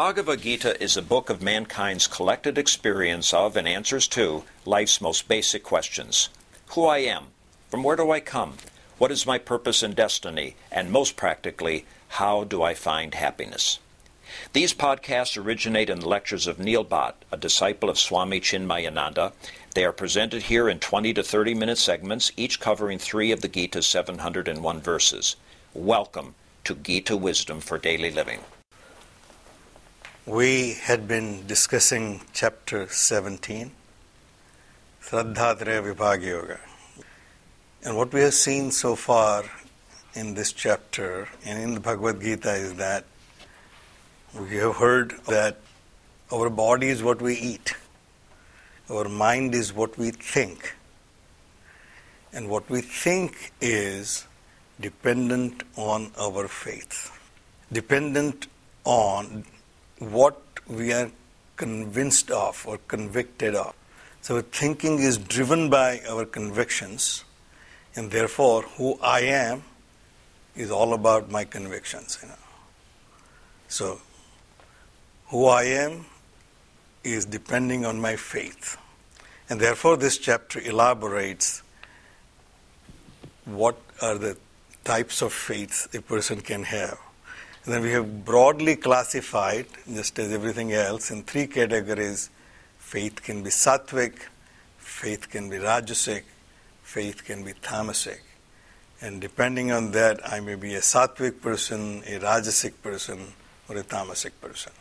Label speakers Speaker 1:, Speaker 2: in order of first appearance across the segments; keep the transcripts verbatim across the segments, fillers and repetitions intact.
Speaker 1: Bhagavad Gita is a book of mankind's collected experience of and answers to life's most basic questions. Who I am, from where do I come, what is my purpose and destiny, and most practically, how do I find happiness? These podcasts originate in the lectures of Neil Bhatt, a disciple of Swami Chinmayananda. They are presented here in twenty to thirty minute segments, each covering three of the Gita's seven hundred one verses. Welcome to Gita Wisdom for Daily Living.
Speaker 2: We had been discussing chapter seventeen, Shraddhatraya Vibhaga Yoga. And what we have seen so far in this chapter and in the Bhagavad Gita is that we have heard that our body is what we eat, our mind is what we think, and what we think is dependent on our faith, dependent on what we are convinced of or convicted of. So our thinking is driven by our convictions, and therefore who I am is all about my convictions. You know. So who I am is depending on my faith. And therefore this chapter elaborates what are the types of faith a person can have. And then we have broadly classified, just as everything else, in three categories. Faith can be sattvic, faith can be rajasic, faith can be tamasic. And depending on that, I may be a sattvic person, a rajasic person, or a tamasic person.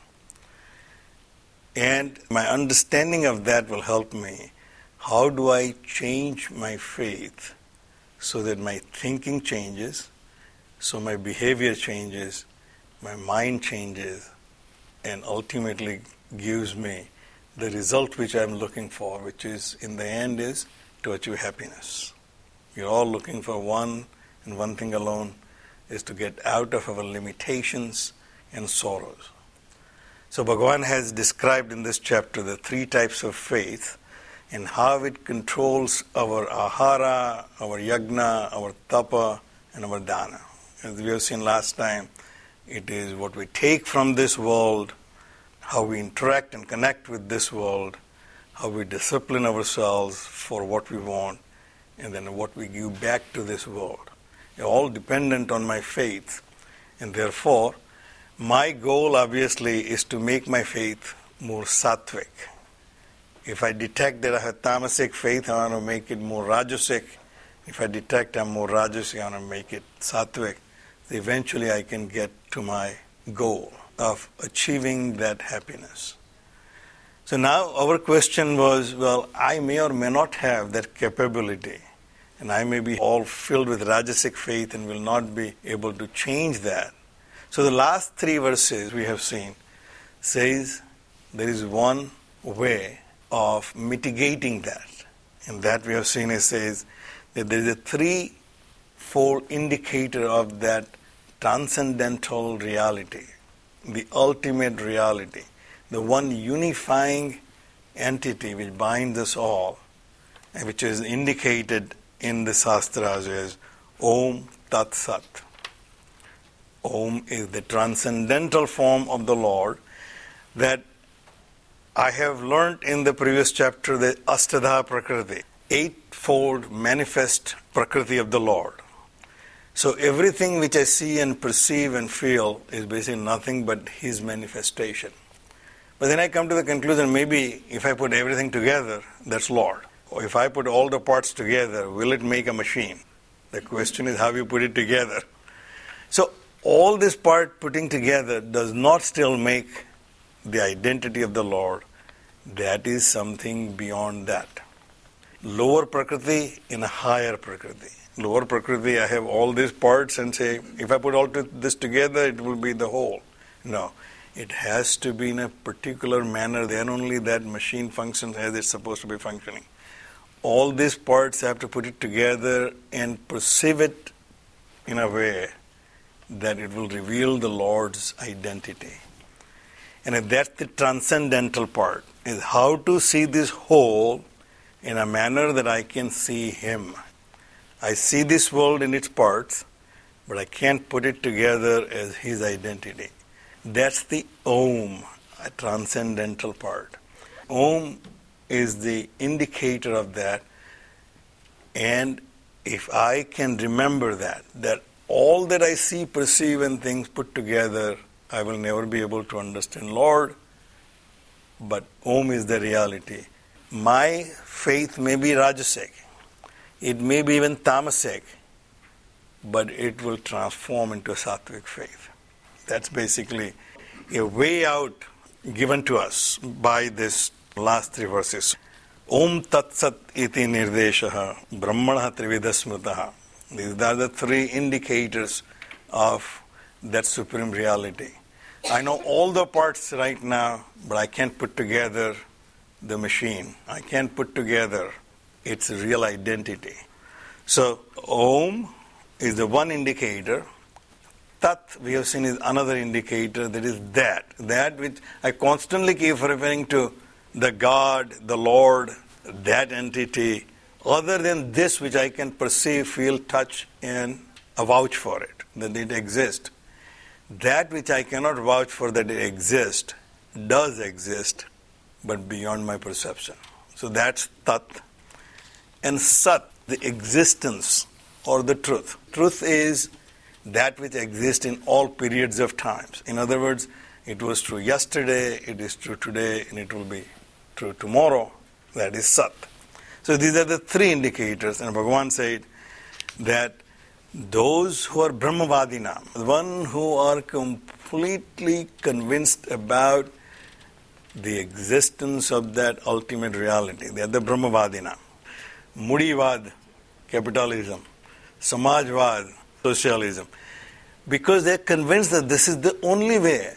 Speaker 2: And my understanding of that will help me. How do I change my faith so that my thinking changes, so my behavior changes, my mind changes, and ultimately gives me the result which I'm looking for, which is, in the end, is to achieve happiness. We're all looking for one, and one thing alone, is to get out of our limitations and sorrows. So Bhagavan has described in this chapter the three types of faith and how it controls our ahara, our yagna, our tapa, and our dana. As we have seen last time, it is what we take from this world, how we interact and connect with this world, how we discipline ourselves for what we want, and then what we give back to this world. They're all dependent on my faith, and therefore, my goal obviously is to make my faith more sattvic. If I detect that I have tamasic faith, I want to make it more rajasic. If I detect I'm more rajasic, I want to make it sattvic. So eventually I can get to my goal of achieving that happiness. So now our question was, well, I may or may not have that capability, and I may be all filled with rajasic faith and will not be able to change that. So the last three verses we have seen says there is one way of mitigating that. And that we have seen it says that there is a three-fold indicator of that transcendental reality, the ultimate reality, the one unifying entity which binds us all, and which is indicated in the Shastras as Om Tat Sat. Om is the transcendental form of the Lord that I have learned in the previous chapter, the Astadha Prakriti, eightfold manifest Prakriti of the Lord. So everything which I see and perceive and feel is basically nothing but His manifestation. But then I come to the conclusion, maybe if I put everything together, that's Lord. Or if I put all the parts together, will it make a machine? The question is how you put it together. So all this part putting together does not still make the identity of the Lord. That is something beyond that. Lower Prakriti in a higher Prakriti. Lower Prakriti, I have all these parts and say, if I put all this together, it will be the whole. No. It has to be in a particular manner. Then only that machine functions as it's supposed to be functioning. All these parts have to put it together and perceive it in a way that it will reveal the Lord's identity. And that's the transcendental part, is how to see this whole in a manner that I can see Him. I see this world in its parts, but I can't put it together as His identity. That's the Om a transcendental part. Om is the indicator of that. And if I can remember that, that all that I see, perceive, and things put together, I will never be able to understand Lord, but Om is the reality. My faith may be Rajasic, it may be even Tamasic, but it will transform into a Sattvic faith. That's basically a way out given to us by this last three verses. Om Tat Sat iti nirdeshaha brahmana trivida smritaha. These are the three indicators of that supreme reality. I know all the parts right now, but I can't put together the machine. I can't put together its real identity. So Om is the one indicator. Tat, we have seen, is another indicator. That is that. That which I constantly keep referring to, the God, the Lord, that entity, other than this which I can perceive, feel, touch, and vouch for it, that it exists. That which I cannot vouch for that it exists, does exist, but beyond my perception. So that's Tat. And Sat, the existence or the truth. Truth is that which exists in all periods of times. In other words, it was true yesterday, it is true today, and it will be true tomorrow. That is Sat. So these are the three indicators. And Bhagavan said that those who are Brahmavadina, the one who are completely convinced about the existence of that ultimate reality, they are the Brahmavadina. Mudivad, capitalism. Samajvad, socialism. Because they are convinced that this is the only way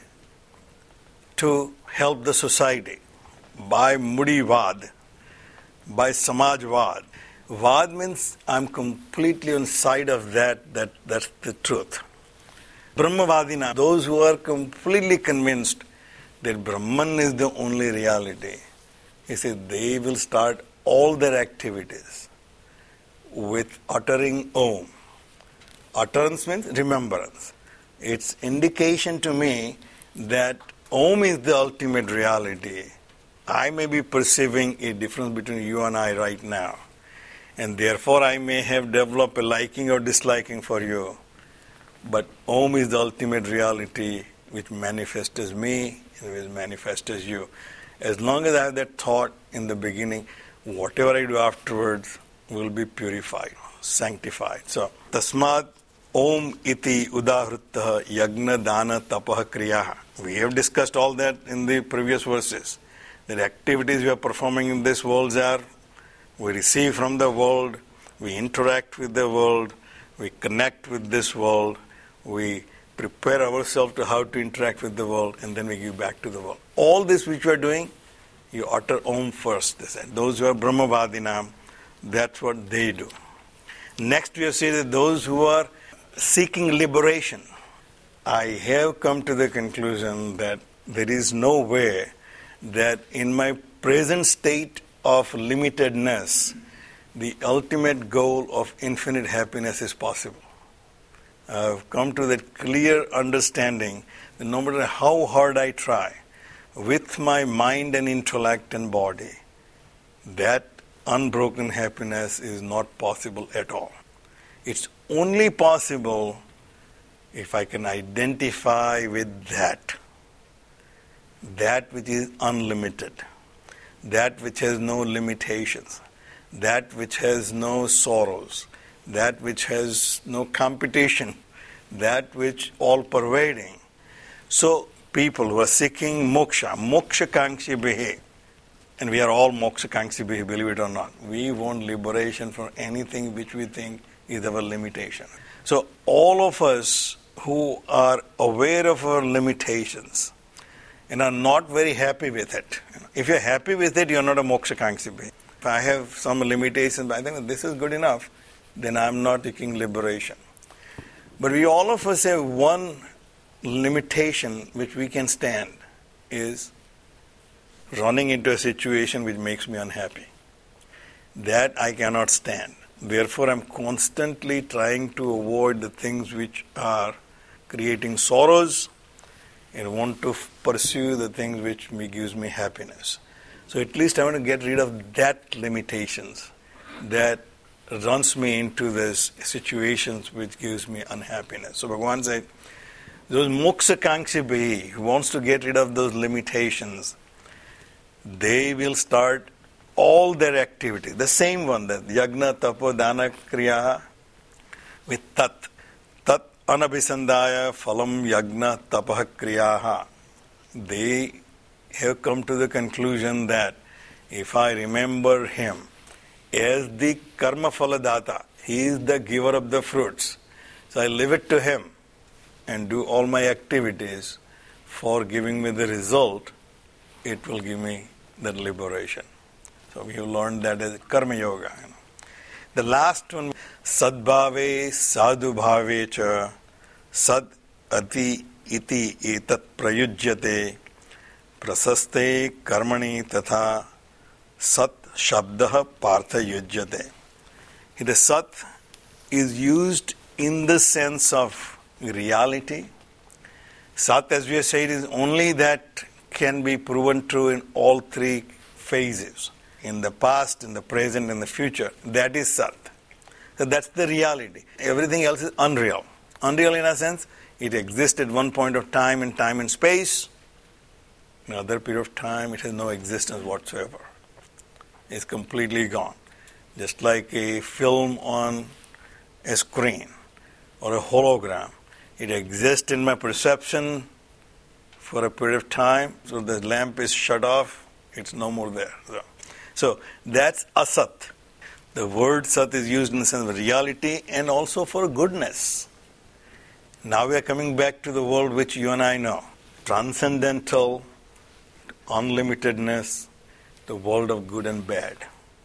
Speaker 2: to help the society. By Mudivad, by Samajvad. Vad means I'm completely on side of that, that that's the truth. Brahmavadina, those who are completely convinced that Brahman is the only reality, he said they will start all their activities with uttering Om. Utterance means remembrance. It's indication to me that Om is the ultimate reality. I may be perceiving a difference between you and I right now, and therefore I may have developed a liking or disliking for you. But Om is the ultimate reality which manifests as me and which manifests as you. As long as I have that thought in the beginning, whatever I do afterwards will be purified, sanctified. So, Tasmad Om iti udahrittaha yagna dana tapaha kriyaha. We have discussed all that in the previous verses. The activities we are performing in this world are, we receive from the world, we interact with the world, we connect with this world, we prepare ourselves to how to interact with the world, and then we give back to the world. All this which we are doing, you utter Om first. They said. Those who are Brahmavadinam, that's what they do. Next we have said that those who are seeking liberation, I have come to the conclusion that there is no way that in my present state of limitedness, the ultimate goal of infinite happiness is possible. I've come to that clear understanding that no matter how hard I try, with my mind and intellect and body, that unbroken happiness is not possible at all. It's only possible if I can identify with that. That which is unlimited, that which has no limitations, that which has no sorrows, that which has no competition, that which all-pervading. So people who are seeking moksha, moksha kankshi bihi, and we are all moksha kankshi bihi, believe it or not. We want liberation from anything which we think is our limitation. So all of us who are aware of our limitations and are not very happy with it. If you're happy with it, you're not a moksha kankshi bihi. If I have some limitations, I think this is good enough, then I'm not seeking liberation. But we all of us have one limitation which we can stand, is running into a situation which makes me unhappy. That I cannot stand. Therefore, I'm constantly trying to avoid the things which are creating sorrows and want to f- pursue the things which me, gives me happiness. So at least I want to get rid of that limitations that runs me into these situations which gives me unhappiness. So Bhagavan said, those moksha kankshi bhi, who wants to get rid of those limitations, they will start all their activity, the same one, that yagna, tapo, dana, kriya, with tat. Tat anabhisandaya phalam yagna tapah kriyaha. They have come to the conclusion that if I remember him as the karma phaladata, he is the giver of the fruits, so I leave it to him and do all my activities for giving me the result, it will give me that liberation. So we have learned that as karma yoga. You know. The last one, sadbhave sadhubhave cha sad ati iti etat prayujyate prasaste karmani tatha sat shabdah partha yujyate. The sat is used in the sense of reality. Sat, as we have said, is only that can be proven true in all three phases. In the past, in the present, in the future. That is Sat. So that's the reality. Everything else is unreal. Unreal in a sense, it exists at one point of time in time and space. In another period of time, it has no existence whatsoever. It's completely gone. Just like a film on a screen or a hologram. It exists in my perception for a period of time. So the lamp is shut off. It's no more there. So, So that's asat. The word sat is used in the sense of reality and also for goodness. Now we are coming back to the world which you and I know. Transcendental, unlimitedness, the world of good and bad.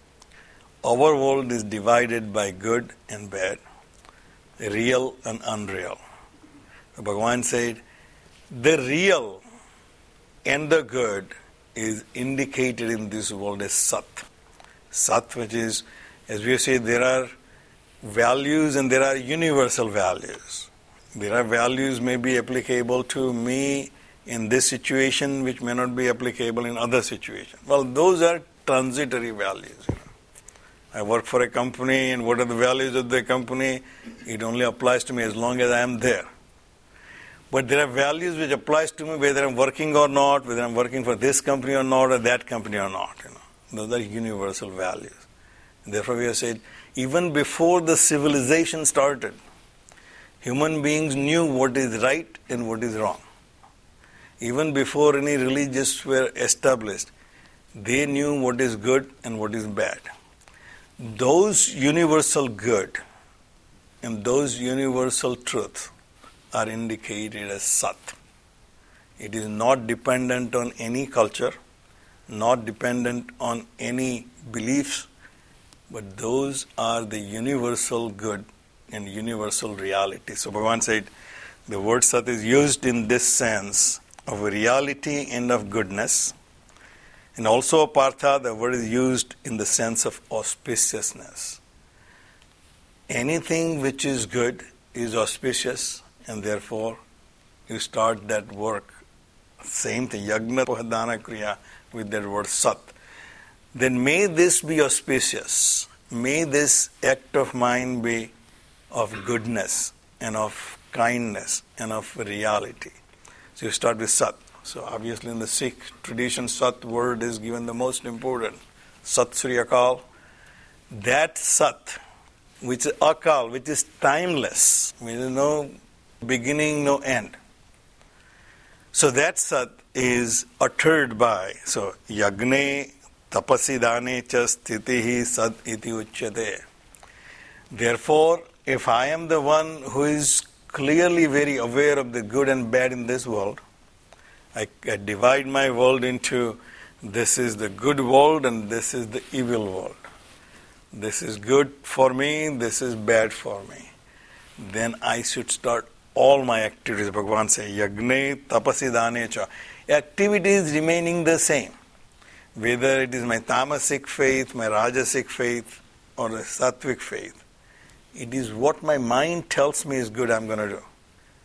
Speaker 2: Our world is divided by good and bad, real and unreal. Bhagavan said, the real and the good is indicated in this world as Sat. Sat, which is, as we say, there are values and there are universal values. There are values may be applicable to me in this situation which may not be applicable in other situations. Well, those are transitory values. You know. I work for a company, and what are the values of the company? It only applies to me as long as I am there. But there are values which applies to me whether I'm working or not, whether I'm working for this company or not, or that company or not. You know, those are universal values. And therefore, we have said even before the civilization started, human beings knew what is right and what is wrong. Even before any religions were established, they knew what is good and what is bad. Those universal good and those universal truths are indicated as Sat. It is not dependent on any culture, not dependent on any beliefs, but those are the universal good and universal reality. So Bhagavan said, the word Sat is used in this sense of reality and of goodness. And also Partha, the word is used in the sense of auspiciousness. Anything which is good is auspicious, and therefore you start that work. Same thing, yagna dana kriya, with that word Sat. Then may this be auspicious. May this act of mine be of goodness and of kindness and of reality. So you start with Sat. So obviously in the Sikh tradition, Sat word is given the most important. Sat Sri Akal. That Sat, which is Akal, which is timeless, there is no beginning, no end. So that Sat is uttered by, so Yagne tapasi dane cha sthitihi sad iti uchyate. Therefore, if I am the one who is clearly very aware of the good and bad in this world, I, I divide my world into this is the good world and this is the evil world. This is good for me, this is bad for me. Then I should start all my activities. Bhagavan says, Yagne tapasi dane cha. Activities remaining the same. Whether it is my tamasic faith, my rajasic faith, or the sattvic faith. It is what my mind tells me is good I'm going to do.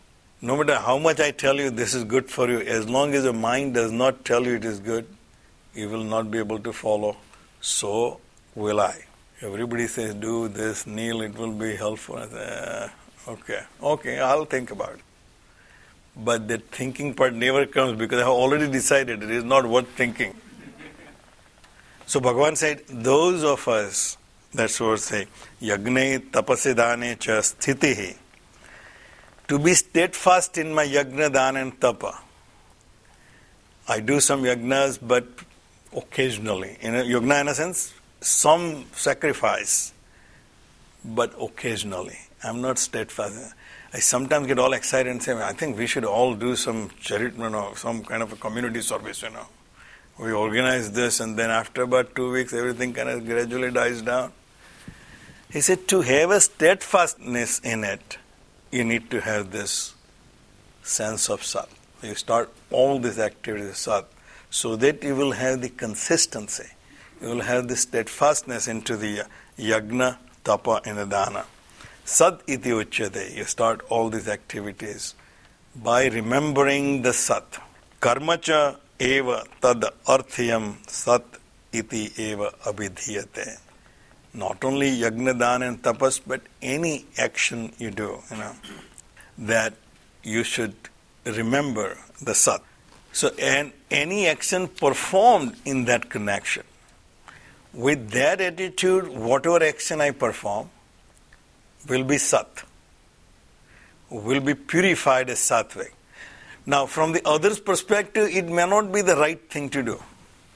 Speaker 2: No matter how much I tell you this is good for you, as long as your mind does not tell you it is good, you will not be able to follow. So will I. Everybody says, do this, kneel, it will be helpful. I say, uh, okay, okay, I'll think about it. But the thinking part never comes because I have already decided it is not worth thinking. So Bhagavan said, those of us, that's what say, yagne tapasidane cha sthitihi, to be steadfast in my yagna, dana and tapa. I do some yagnas, but occasionally. In a yagna, in a sense, some sacrifice, but occasionally. I'm not steadfast. I sometimes get all excited and say, I think we should all do some charity, you know, some kind of a community service, you know. We organize this, and then after about two weeks, everything kind of gradually dies down. He said, to have a steadfastness in it, you need to have this sense of Sat. You start all these activities of Sat, so that you will have the consistency. You will have the steadfastness into the yagna, tapa, and the dana. Sat iti uchyate. You start all these activities by remembering the Sat. Karmacha eva tad arthyam Sat iti eva abhidhiyate. Not only yagna, dana, and tapas, but any action you do, you know, that you should remember the Sat. So, and any action performed in that connection, with that attitude, whatever action I perform will be Sat, will be purified as Sattvic. Now, from the other's perspective, it may not be the right thing to do.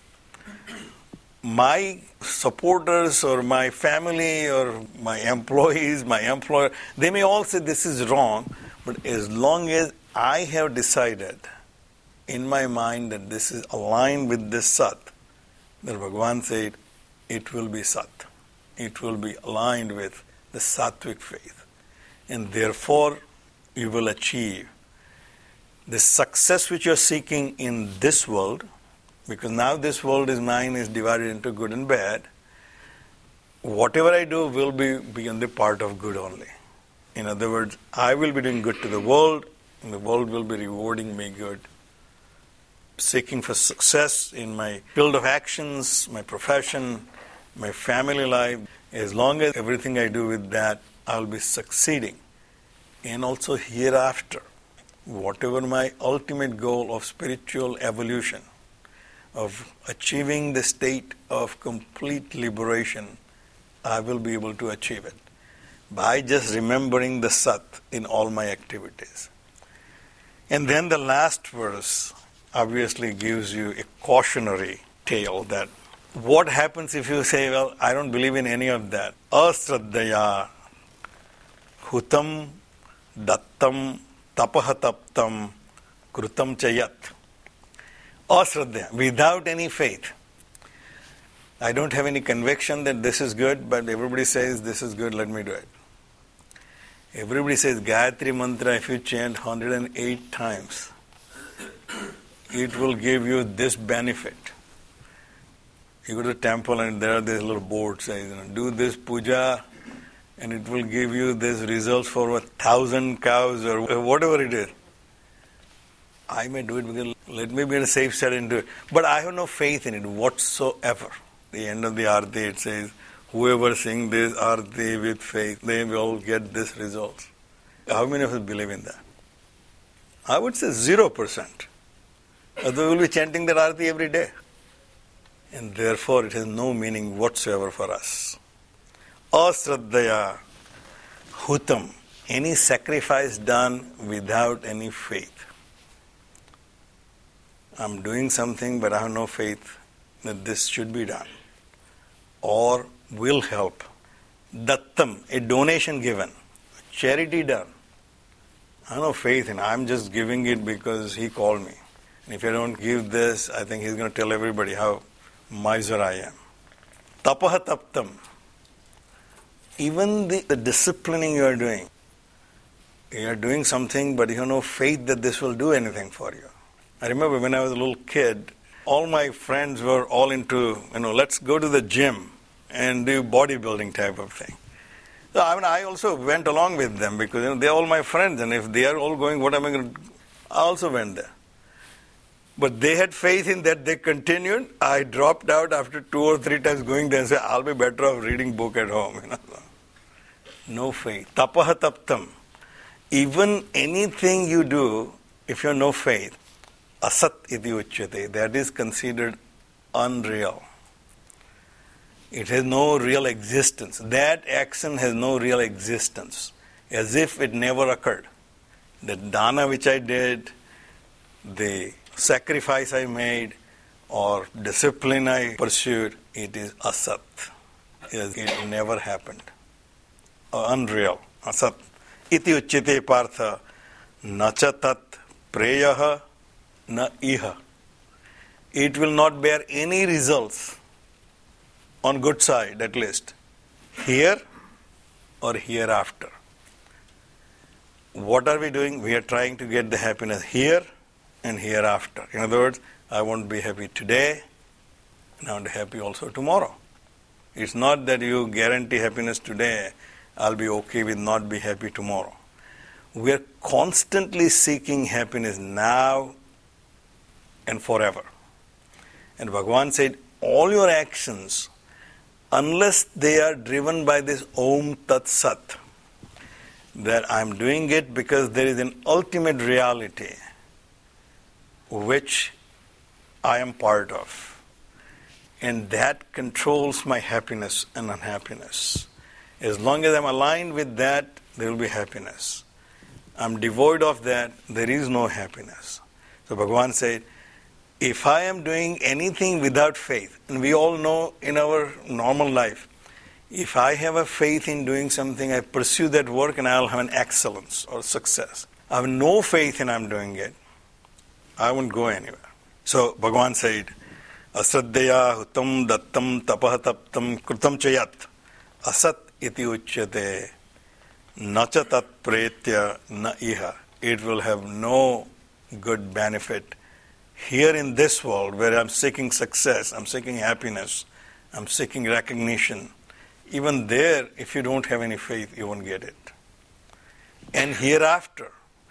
Speaker 2: My supporters or my family or my employees, my employer, they may all say this is wrong, but as long as I have decided in my mind that this is aligned with this Sat, then Bhagavan said, it will be Sat. It will be aligned with the Sattvic faith. And therefore, you will achieve the success which you are seeking in this world, because now this world is mine, is divided into good and bad. Whatever I do will be, be on the part of good only. In other words, I will be doing good to the world, and the world will be rewarding me good. Seeking for success in my field of actions, my profession, my family life. As long as everything I do with that, I'll be succeeding. And also hereafter, whatever my ultimate goal of spiritual evolution, of achieving the state of complete liberation, I will be able to achieve it by just remembering the Sat in all my activities. And then the last verse obviously gives you a cautionary tale that what happens if you say, well, I don't believe in any of that. Asraddhaya hutam dattam tapahataptam krutam chayat. Asraddhaya, without any faith. I don't have any conviction that this is good, but everybody says this is good, let me do it. Everybody says Gayatri Mantra, if you chant one hundred eight times, it will give you this benefit. You go to the temple and there are these little boards saying, you know, do this puja and it will give you this results for a thousand cows or whatever it is. I may do it because let me be on a safe side and do it. But I have no faith in it whatsoever. At the end of the Aarti it says, whoever sings this Aarti with faith, they will get this result. How many of us believe in that? I would say zero percent. Otherwise we will be chanting that Aarti every day. And therefore it has no meaning whatsoever for us. Asraddhaya hutam, any sacrifice done without any faith. I'm doing something but I have no faith that this should be done or will help. Dattam, a donation given, charity done. I have no faith in it. I'm just giving it because he called me. And if I don't give this, I think he's going to tell everybody how miser I am. Tapaha taptam. Even the, the disciplining you are doing, you are doing something but you have no faith that this will do anything for you. I remember when I was a little kid, all my friends were all into, you know, let's go to the gym and do bodybuilding type of thing. So I mean, I also went along with them because you know, they're all my friends, and if they are all going, what am I going to do? I also went there. But they had faith in that, they continued. I dropped out after two or three times going there and said, I'll be better off reading book at home. You know? No faith. Tapaha taptam. Even anything you do, if you have no faith, asat iti uchyate, that is considered unreal. It has no real existence. That action has no real existence, as if it never occurred. The dana which I did, the sacrifice I made, or discipline I pursued, it is asat. It never happened. Unreal. Asat. Iti uchyate partha nacha tat preyaha na iha. It will not bear any results on good side, at least, here or hereafter. What are we doing? We are trying to get the happiness here and hereafter. In other words, I want to be happy today, and I want to be happy also tomorrow. It's not that you guarantee happiness today, I'll be okay with not be happy tomorrow. We are constantly seeking happiness now and forever. And Bhagavan said, all your actions, unless they are driven by this Om Tat Sat, that I'm doing it because there is an ultimate reality which I am part of, and that controls my happiness and unhappiness. As long as I'm aligned with that, there will be happiness. I'm devoid of that, there is no happiness. So Bhagavan said, if I am doing anything without faith, and we all know in our normal life, if I have a faith in doing something, I pursue that work and I'll have an excellence or success. I have no faith in I'm doing it, I won't go anywhere. So Bhagavan said, Asraddhaya hutam dattam tapah taptam krutam chayat asat iti uchyate nacha tat pretya na iha. It will have no good benefit here in this world where I'm seeking success, I'm seeking happiness, I'm seeking recognition. Even there, if you don't have any faith, you won't get it. And hereafter,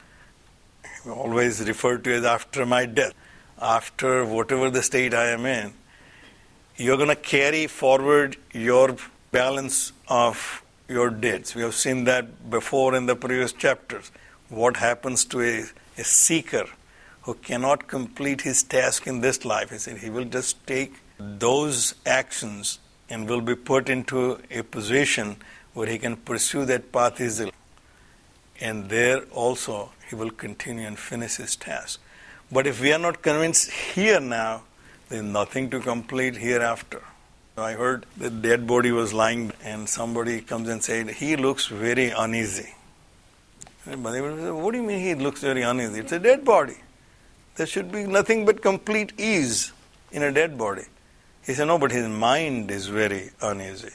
Speaker 2: we always refer to as after my death, after whatever the state I am in, you're going to carry forward your balance of your deeds. We have seen that before in the previous chapters. What happens to a, a seeker who cannot complete his task in this life? He said he will just take those actions and will be put into a position where he can pursue that path easily. And there also he will continue and finish his task. But if we are not convinced here now, there is nothing to complete hereafter. I heard the dead body was lying and somebody comes and said, he looks very uneasy. But they would say, what do you mean he looks very uneasy? It's a dead body. There should be nothing but complete ease in a dead body. He said, no, but his mind is very uneasy.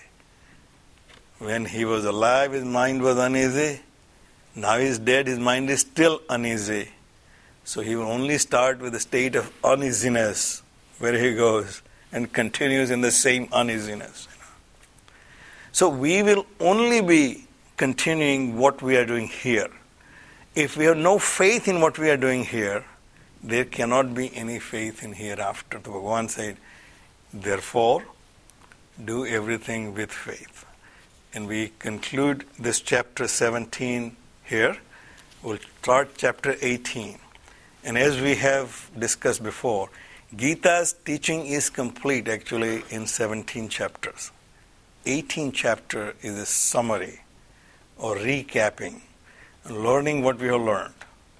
Speaker 2: When he was alive, his mind was uneasy. Now he's dead, his mind is still uneasy. So he will only start with a state of uneasiness where he goes and continues in the same uneasiness. So we will only be continuing what we are doing here. If we have no faith in what we are doing here, there cannot be any faith in hereafter. The Bhagavan said, therefore, do everything with faith. And we conclude this chapter seventeen here. We'll start chapter eighteen. And as we have discussed before, Gita's teaching is complete actually in seventeen chapters. eighteen chapter is a summary or recapping, learning what we have learned.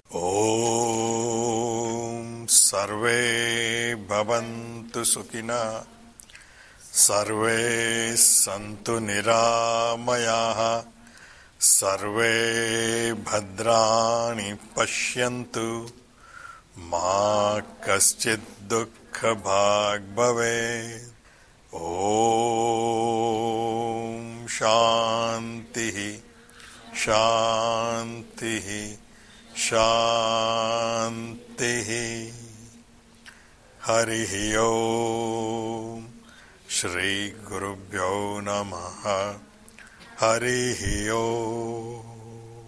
Speaker 2: Om Sarve Bhavantu Sukhina Sarve Santu Niramayaha Sarve Bhadrani Pashyantu Ma Kaschid Dukkha Bhag Bhave. Om Shantihi Shantihi Shantihi. Harihi Om. Shri Gurubhyo Namaha. Harihi Om.